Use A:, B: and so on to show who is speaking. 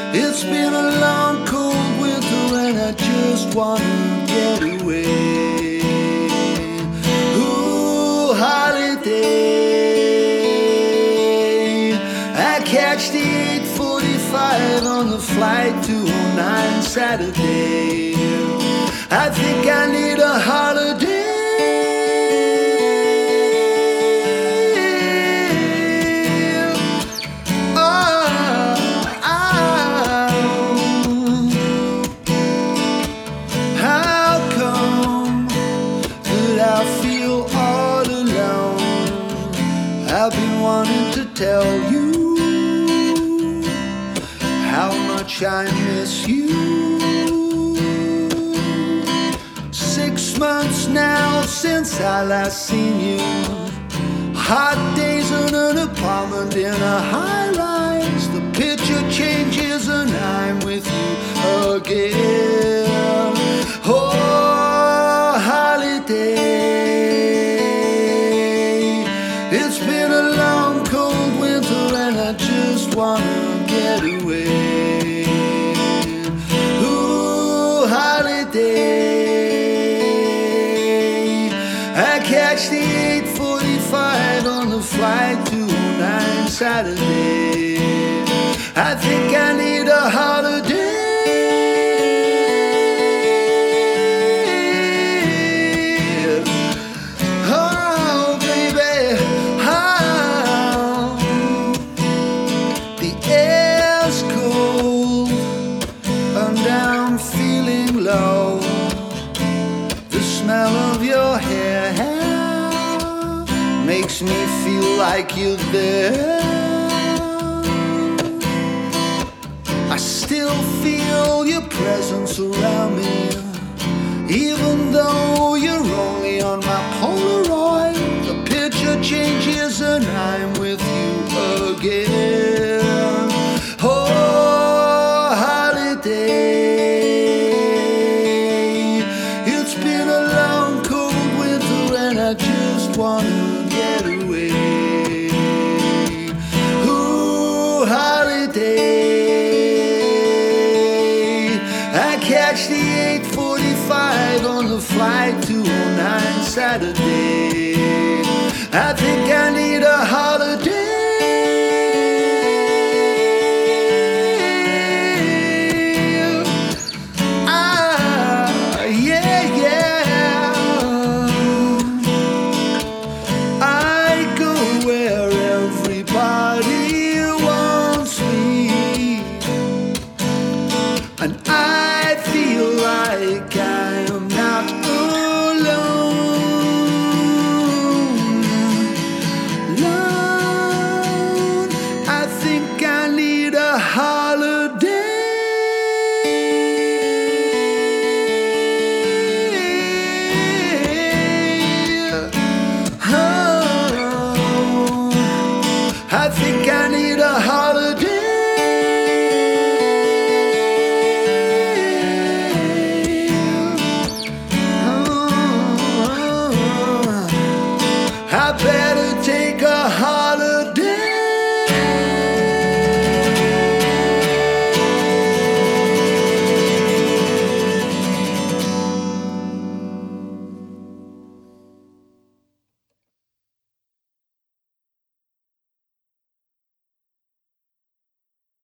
A: It's been a long, cold winter and I just wanna get away. Ooh, holiday. I catch the 8:45 on the flight to 09 Saturday. I think I need a holiday. I feel all alone. I've been wanting to tell you how much I miss you. 6 months now since I last seen you. Hot days in an apartment in a high-rise. The picture changes and I'm with you again. Oh, holiday. It's been a long, cold winter and I just wanna get away. Ooh, holiday. I catch the 8:45 on the flight to 09 Saturday. I think I need a holiday. I'm feeling low. The smell of your hair makes me feel like you're there. I still feel your presence around me, even though you're only on my Polaroid. The picture changes and I'm with you again. Oh, holiday. I just wanna get away. Ooh, holiday. I catch the 8:45 on the flight to 09 Saturday. I think I need a holiday.